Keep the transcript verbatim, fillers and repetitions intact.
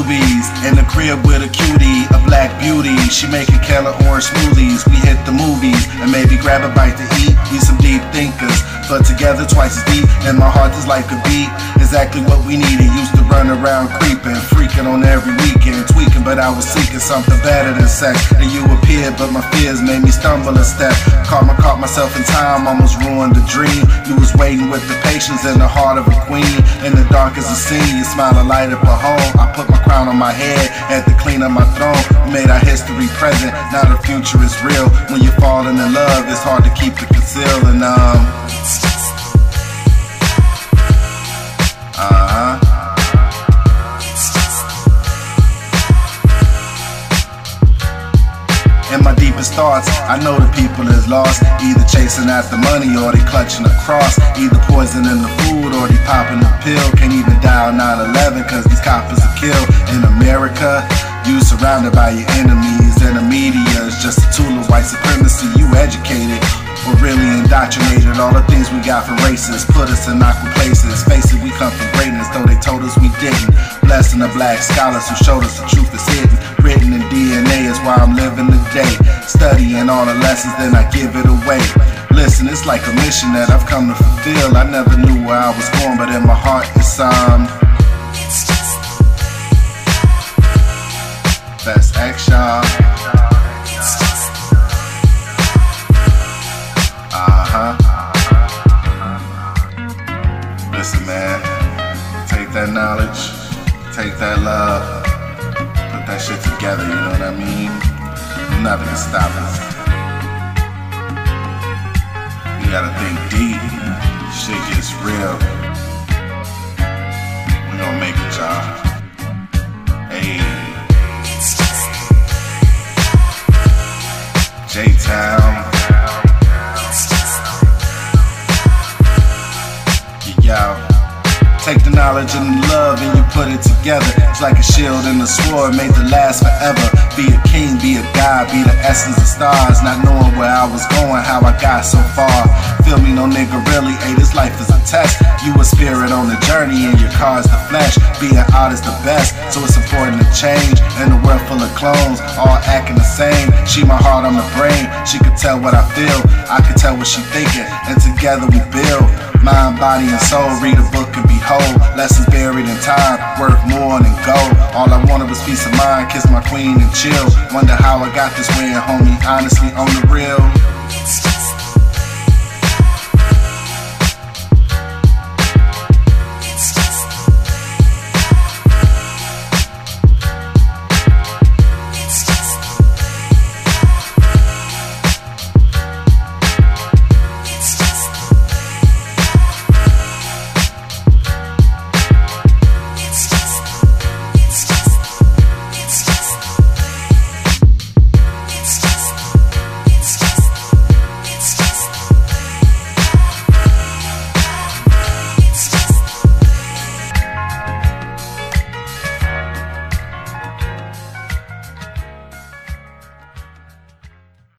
newbies in the crib with a cutie, a black beauty. She making Keller orange smoothies. We hit the movies and maybe grab a bite to eat. We some deep thinkers, but together twice as deep. And my heart is like a beat, exactly what we needed. Used to run around creeping, freaking on every weekend, tweaking, but I was seeking something better than sex. And you appeared, but my fears made me stumble a step. Caught, my, caught myself in time, almost ruined the dream. You was waiting with the patience and the heart of a queen. In the dark as a scene, your smile light up a home. I put my crown on my head, had to clean up my throne. We made our history present, now the future is real. When you're falling in love, it's hard to keep it concealed. And um Uh-huh. In my deepest thoughts, I know the people is lost, either chasing after money or they clutching a cross, either poisoning the food or they popping the pill. Can't even dial nine eleven cause these coppers are killed. In America, you surrounded by your enemies, and the media is just a tool of white supremacy. You educated or really indoctrinated. All the things we got from racists put us in awkward places. Face it, we come from greatness, though they told us we didn't. Blessing the black scholars who showed us the truth is hidden. Written in D N A is why I'm living today. Studying all the lessons, then I give it away. Listen, it's like a mission that I've come to fulfill. I never knew where I was going, but in my heart it's um Fast action. Uh-huh. Listen, man, take that knowledge, take that love, put that shit together, you know what I mean? Nothing can stop us. You gotta think deep, shit gets real. We gon' make it, y'all. Hey, J-Town. Yo, take the knowledge and the love and you put it together. It's like a shield and a sword made to last forever. Be a king, be a god, be the essence of stars. Not knowing where I was going, how I got so far. Feel me, no nigga really, ayy, this life is a test. You a spirit on the journey and your car's the flesh. Being honest the best, so it's important to change. In a world full of clones, all acting the same. She my heart on the brain, she could tell what I feel. I could tell what she thinking, and together we build. Mind, body, and soul, read a book and behold. Lessons buried in time, worth more than gold. All I wanted was peace of mind, kiss my queen and chill. Wonder how I got this way, and homie, honestly, on the real.